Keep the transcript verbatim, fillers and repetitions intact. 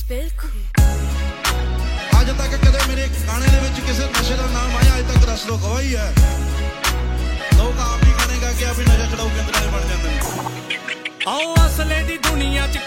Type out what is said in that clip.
ਅੱਜ ਤੱਕ ਕਦੇ ਮੇਰੇ ਗਾਣੇ ਦੇ ਵਿੱਚ ਕਿਸੇ ਨਸ਼ੇ ਦਾ ਨਾਮ ਆਇਆ? ਅੱਜ ਤੱਕ ਦੱਸ ਦੋ ਗਵਾਹੀ ਹੈ। ਲੋਕ ਆਪ ਹੀ ਗਾਣੇ ਗਾ ਕੇ ਆਪ ਹੀ ਨਸ਼ਾ ਛਡਾਊ ਕੇਂਦਰ ਵਾਲੇ ਬਣ ਜਾਂਦੇ ਨੇ। ਆਓ ਅਸਲੇ ਦੀ ਦੁਨੀਆ 'ਚ